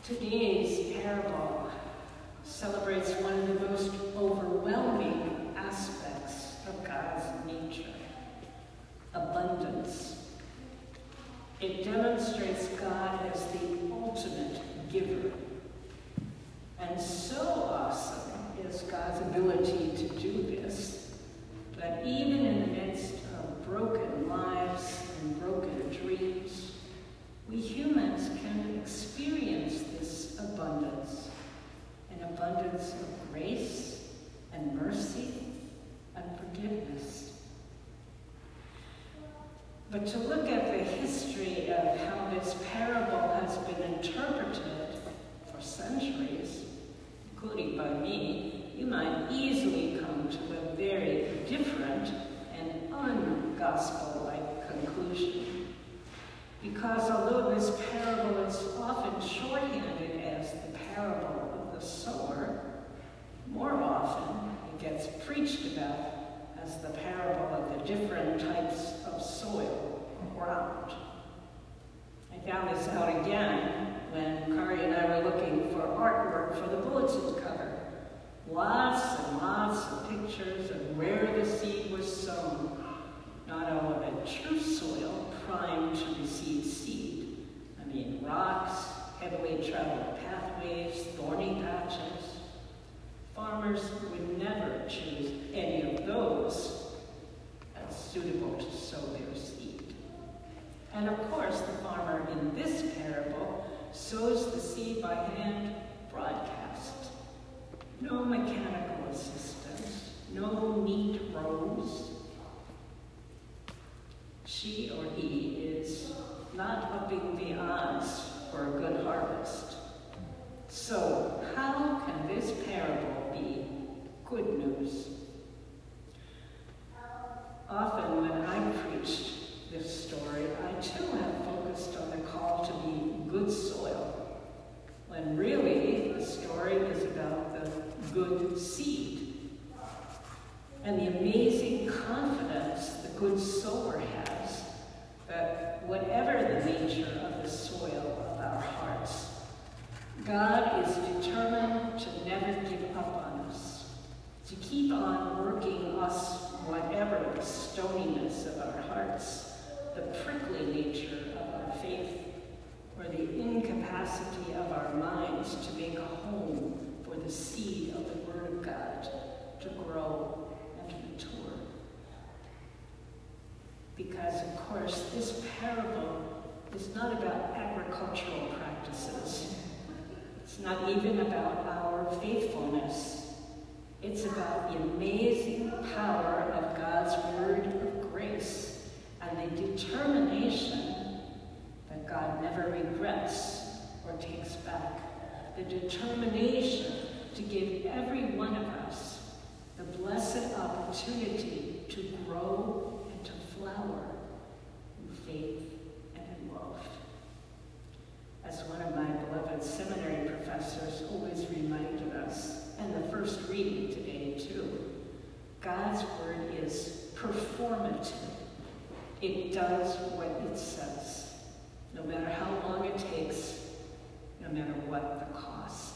Today's parable celebrates one of the most overwhelming aspects of God's nature, abundance. It demonstrates God as the ultimate giver. And so awesome is God's ability to do this, that even in the midst of broken lives and broken dreams, we humans can experience this abundance, an abundance of grace and mercy and forgiveness. But to look at the history of how this parable has been interpreted for centuries, including by me, you might easily come to a very different and un-gospel-like conclusion. Because although this parable is often shorthanded as the parable of the sower, more often it gets preached about as the parable of the different types of soil or ground. I found this out again when Kari and I were looking for artwork for the bulletin cover. Lots and lots of pictures of where the seed was sown. Not all of it true soil primed to receive seed. I mean rocks, heavily traveled pathways, thorny patches. Farmers would never choose any of those as suitable to sow their seed. And of course, the farmer in this parable sows the seed by hand broadcast. No mechanical assistance, no neat rows. She or he is not upping the odds for a good harvest. So, how can this parable be good news? Often when I preached this story, I too have focused on the call to be good soil, when really the story is about the good seed and the amazing confidence the good sower has that whatever the nature of the soil of our hearts, God is determined to never give up on us, to keep on working us whatever the stoniness of our hearts, the prickly nature of our faith, or the incapacity of our minds to make a home for the seed of the Word of God to grow and to mature. Because, of course, this parable is not about agricultural practices. It's not even about our faithfulness. It's about the amazing power of God's word of grace and the determination that God never regrets or takes back. The determination to give every one of us the blessed opportunity to grow and to flower in faith and in love. As one of my beloved seminary professors always reminded us, and the first reading today too, God's word is performative. It does what it says, no matter how long it takes, no matter what the cost.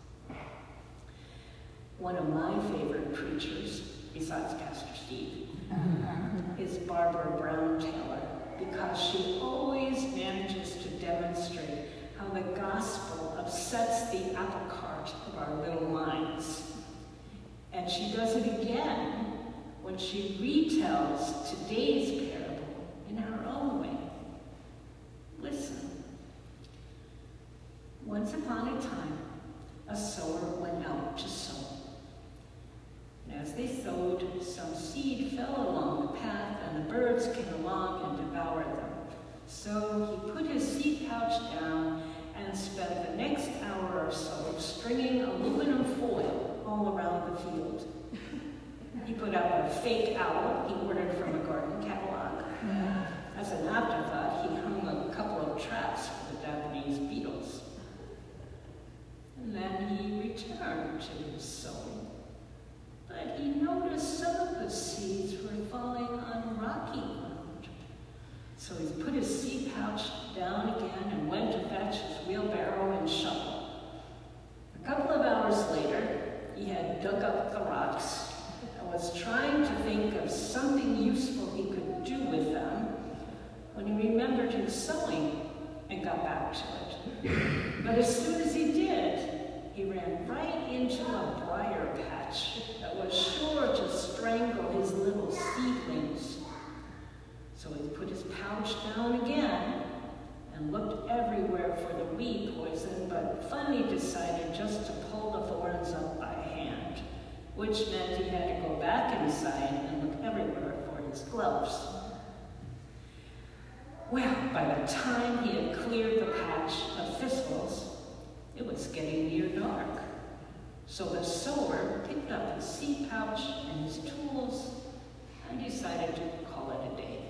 One of my favorite preachers, besides Pastor Steve, is Barbara Brown Taylor, because she always manages to demonstrate how the gospel upsets the apple cart of our little minds. And she does it again when she retells today's parable in her own way. Listen. Once upon a time, a sower went out to sow. And as they sowed, some seed fell along the path, and the birds came along and devoured them. So he put his seed pouch down and spent the next hour or so stringing aluminum foil all around the field. He put out a fake owl he ordered from a garden catalog. As an afterthought, he hung a couple of traps for the Japanese beetles. And then he returned to his sowing. But he noticed some of the seeds were falling on rocky ground. So he put his seed pouch down again and went to fetch his wheelbarrow and shovel. back to it. But as soon as he did, he ran right into a briar patch that was sure to strangle his little seedlings. So he put his pouch down again and looked everywhere for the bee poison, but finally decided just to pull the thorns up by hand, which meant he had to go back inside and look everywhere for his gloves. Well, by the time he had cleared the patch of thistles, it was getting near dark. So the sower picked up his seed pouch and his tools and decided to call it a day.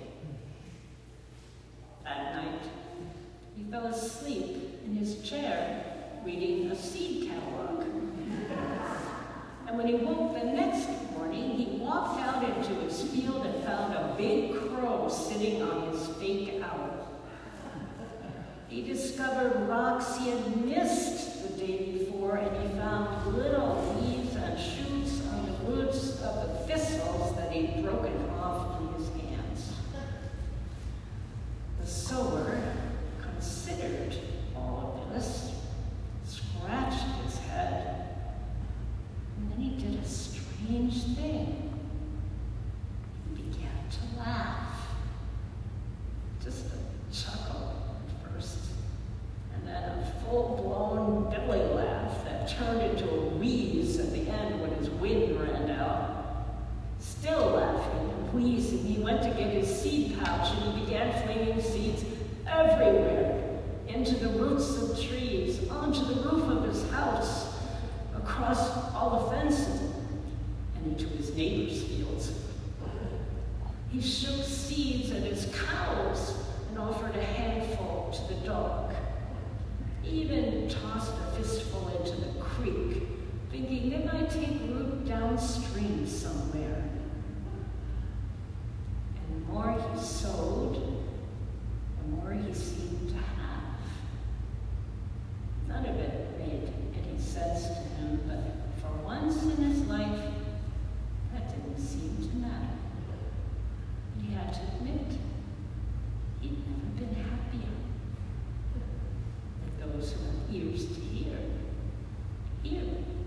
That night, he fell asleep in his chair reading a seed catalog. And when he woke the next morning, he walked out into his field and found a big crow sitting on his fake owl. He discovered rocks he had missed the day before, and he found little leaves and shoots on the roots of the thistles that he'd broken off in his hands. The sower considered all of this, scratched his head, and then he did a strange thing. He began to laugh. Just a chuckle at first, and then a full-blown belly laugh that turned into a wheeze at the end when his wind ran out. Still laughing and wheezing, he went to get his seed pouch and he began flinging seeds everywhere, into the roots of trees, onto the roof of his house, across all the fences, and into his neighbors' fields. He shook seeds at his cows and offered a handful to the dog. He even tossed a fistful into the creek, thinking they might take root downstream somewhere. And the more he sowed, the more he seemed to have. None of it made any sense to him, but for once in his life, that didn't seem to matter. He had to admit he'd never been happier. Let those who have ears to hear, hear.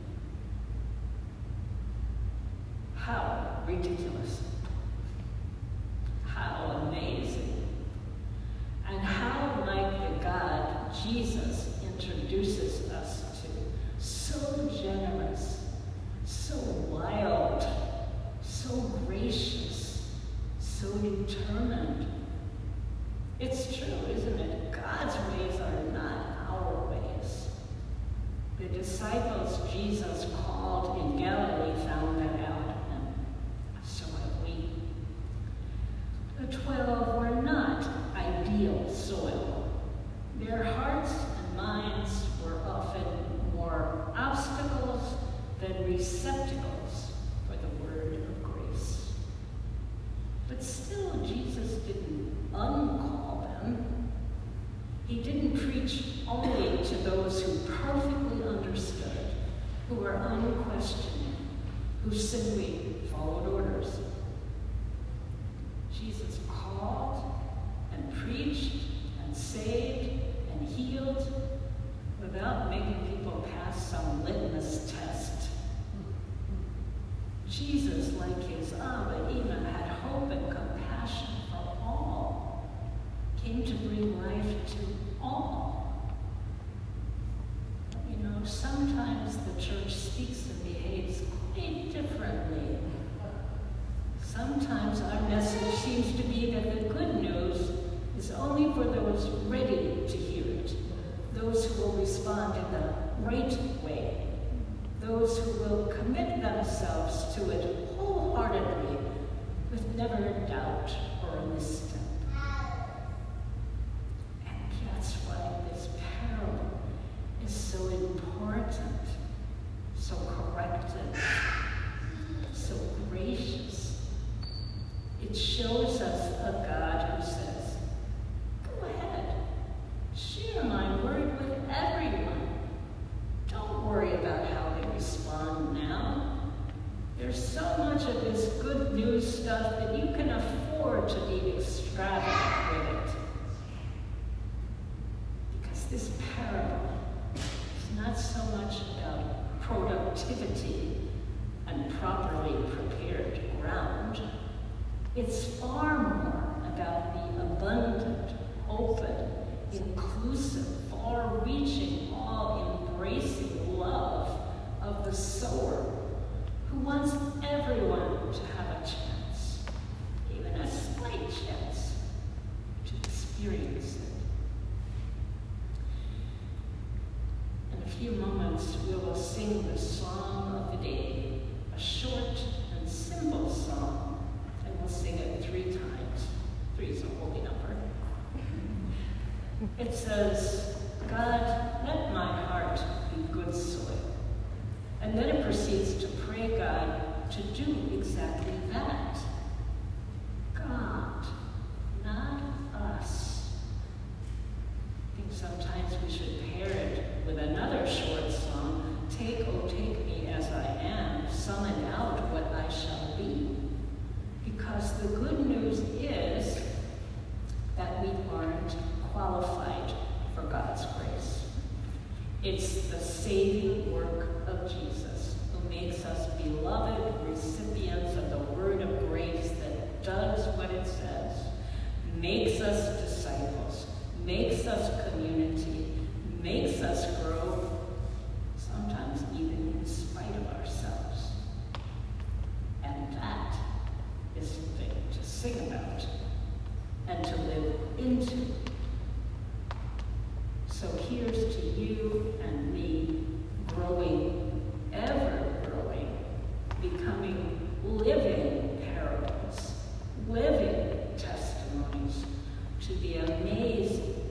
How ridiculous. How amazing. And how like the God Jesus introduces us to. So generous, so wild, so gracious, so determined. It's true, isn't it? God's ways are not our ways. The disciples Jesus called in Galilee found that out, and so have we. The 12 were not ideal soil. Their hearts and minds were often more obstacles than receptacles for the word of grace. But still, Jesus didn't uncall them. He didn't preach only to those who perfectly understood, who were unquestioning, who simply followed orders. Jesus called and preached and saved and healed without making people pass some litmus test. Jesus, like his Abba, even had hope and compassion for all, came to bring life to all. You know, sometimes the church speaks and behaves quite differently. Sometimes our message seems to be that the good news is only for those ready to hear it, those who will respond in the right way, those who will commit themselves to it wholeheartedly with never a doubt or a misstep. And that's why this parable is so important, so corrective, so gracious. It shows us a God who says, go ahead, share my word with everyone. Don't worry about how they respond now. There's so much of this good news stuff that you can afford to be extreme This parable is not so much about productivity and properly prepared ground. It's far more about the abundant, open, inclusive, far-reaching, all-embracing love of the sower who wants everyone to have a chance, even a slight chance, to experience it. In a few moments, we will sing the song of the day, a short and simple song, and we'll sing it 3 times. 3 is a holy number. It says, God, let my heart be good soil. And then it proceeds to pray God to do exactly that. God, not us. I think sometimes we should pair it with another short song, Take, O take me as I am, summon out what I shall be. Because the good news is that we aren't qualified for God's grace. It's the saving work of Jesus who makes us beloved recipients of the word of grace that does what it says, makes us disciples, makes us community, makes us grow, sometimes even in spite of ourselves. And that is something to sing about and to live into. So here's to you and me, growing, ever growing, becoming living parables, living testimonies to the amazing